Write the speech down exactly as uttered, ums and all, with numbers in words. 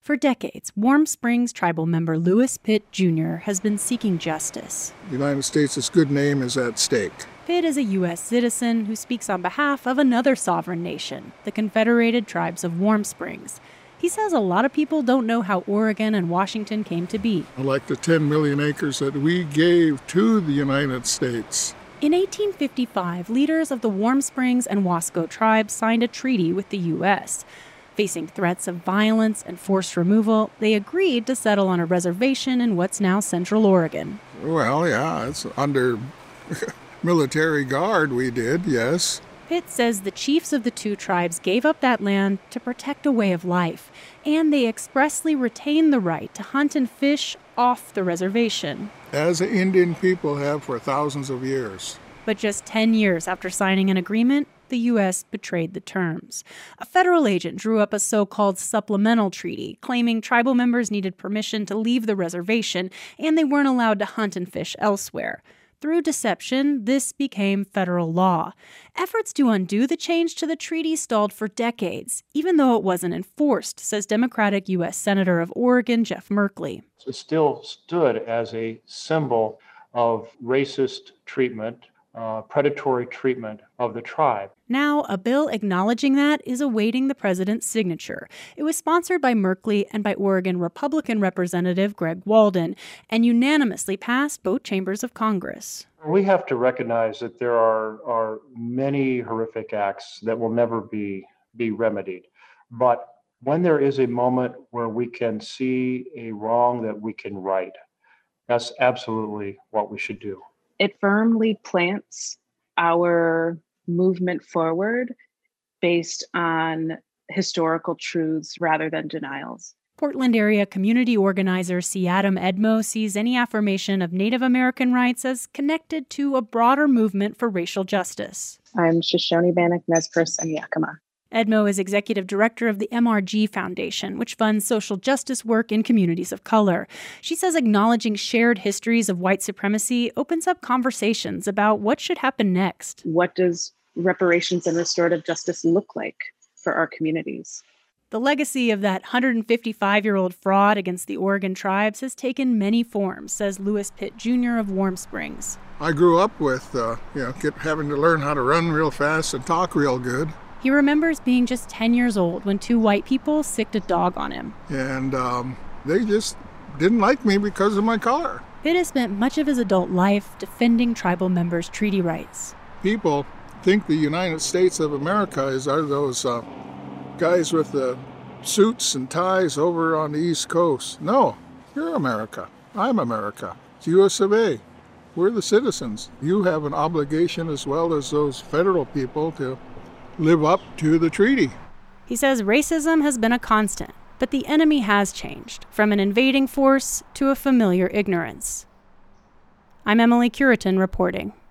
For decades, Warm Springs tribal member Lewis Pitt Junior has been seeking justice. The United States' good name is at stake. Pitt is a U S citizen who speaks on behalf of another sovereign nation, the Confederated Tribes of Warm Springs. He says a lot of people don't know how Oregon and Washington came to be. Like the ten million acres that we gave to the United States. In eighteen fifty-five, leaders of the Warm Springs and Wasco tribes signed a treaty with the U S Facing threats of violence and forced removal, they agreed to settle on a reservation in what's now Central Oregon. Well, yeah, it's under military guard we did, yes. Pitt says the chiefs of the two tribes gave up that land to protect a way of life, and they expressly retained the right to hunt and fish off the reservation. As the Indian people have for thousands of years. But just ten years after signing an agreement, the U S betrayed the terms. A federal agent drew up a so-called supplemental treaty, claiming tribal members needed permission to leave the reservation and they weren't allowed to hunt and fish elsewhere. Through deception, this became federal law. Efforts to undo the change to the treaty stalled for decades, even though it wasn't enforced, says Democratic U S Senator of Oregon, Jeff Merkley. It still stood as a symbol of racist treatment, uh, predatory treatment of the tribe. Now, a bill acknowledging that is awaiting the president's signature. It was sponsored by Merkley and by Oregon Republican Representative Greg Walden, and unanimously passed both chambers of Congress. We have to recognize that there are, are many horrific acts that will never be, be remedied. But when there is a moment where we can see a wrong that we can right, that's absolutely what we should do. It firmly plants our movement forward based on historical truths rather than denials. Portland area community organizer C. Adam Edmo sees any affirmation of Native American rights as connected to a broader movement for racial justice. I'm Shoshone Bannock, Nez Perce, and Yakima. Edmo is executive director of the M R G Foundation, which funds social justice work in communities of color. She says acknowledging shared histories of white supremacy opens up conversations about what should happen next. What does reparations and restorative justice look like for our communities? The legacy of that one hundred fifty-five-year-old fraud against the Oregon tribes has taken many forms, says Lewis Pitt Junior of Warm Springs. I grew up with, uh, you know, get, having to learn how to run real fast and talk real good. He remembers being just ten years old when two white people sicked a dog on him. And um, they just didn't like me because of my color. Pitt has spent much of his adult life defending tribal members' treaty rights. People think the United States of America is are those uh, guys with the suits and ties over on the East Coast. No, you're America. I'm America. It's U S of A. We're the citizens. You have an obligation as well as those federal people to live up to the treaty. He says racism has been a constant, but the enemy has changed, from an invading force to a familiar ignorance. I'm Emily Curitin reporting.